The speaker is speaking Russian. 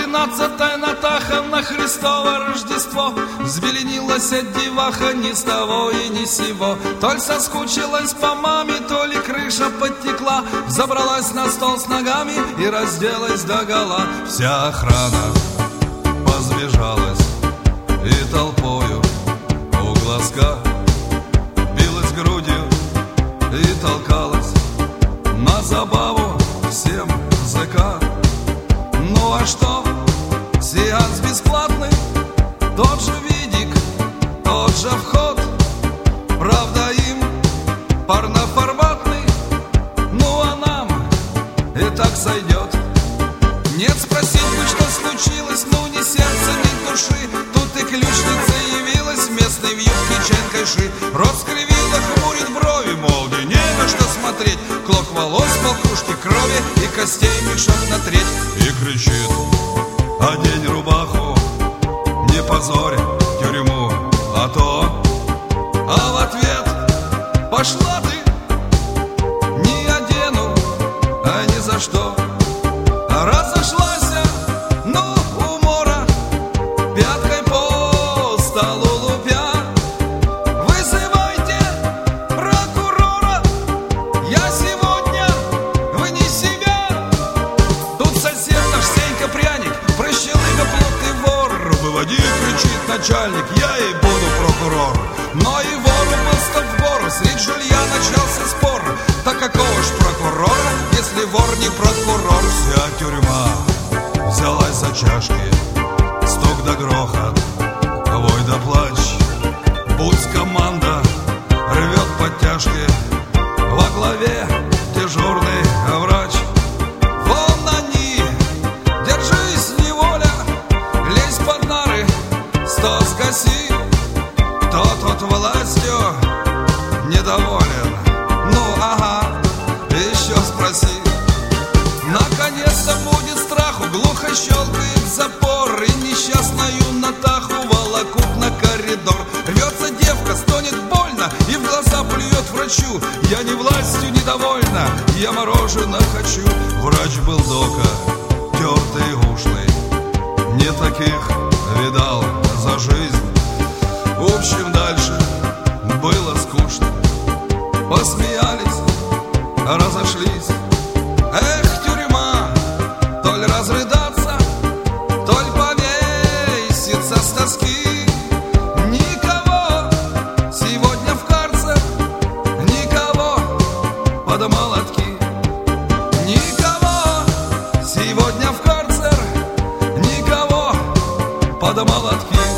12-я Натаха на Христово Рождество. Взбеленилась деваха ни с того и ни с сего. То ли соскучилась по маме, то ли крыша подтекла. Забралась на стол с ногами и разделась догола. Вся охрана позбежалась и толпою у глазка билась грудью и толкалась на забаву всем ЗК. Ну а что? Сеанс бесплатный, тот же видик, тот же вход. Правда, им парноформатный, ну а нам и так сойдет. Нет, спросить бы, что случилось, ну ни сердца, ни души. Тут и ключница явилась, местной в юбке чайкайши. Рот скривила, хмурит брови, мол, не на что смотреть. Клок волос, полкружки крови и костей мешок на треть. И кричит: одень рубаху, не позорь тюрьму, а то. А в ответ: пошла ты, не одену, а ни за что. Разошлась, ну, умора, пяткой по столу лупя. Вызывайте прокурора, я сегодня вне себя. Тут сосед наш Сенька Пряник, прыщелыга, плут и вор. Выводи, кричит начальник, я и буду прокурор. Но и вору просто в гору, средь жилья начался спор. Так какого ж прокурора, если вор не прокурор? Вся тюрьма взялась за чашки, стук да грохот, вой да плач. Пусть команда рвет подтяжки, во главе дежурный врач. Вон они, держись, неволя, лезь под нары, сто скоси. Кто тут властью недоволен? Ну ага, еще спроси. Наконец-то будет страху, глухо щелкает запор. И несчастную Натаху волокут на коридор. Рвется девка, стонет больно и в глаза плюет врачу: я не властью недовольна, я мороженое хочу. Врач был дока, тертый и ушлый, не таких видал за жизнь. В общем, дальше было скучно. Посмеялись, разошлись. Эх, тюрьма, то ли разрыдаться, то ли повеситься с тоски. Никого сегодня в карцер, никого под молотки. Никого сегодня в карцер, никого под молотки.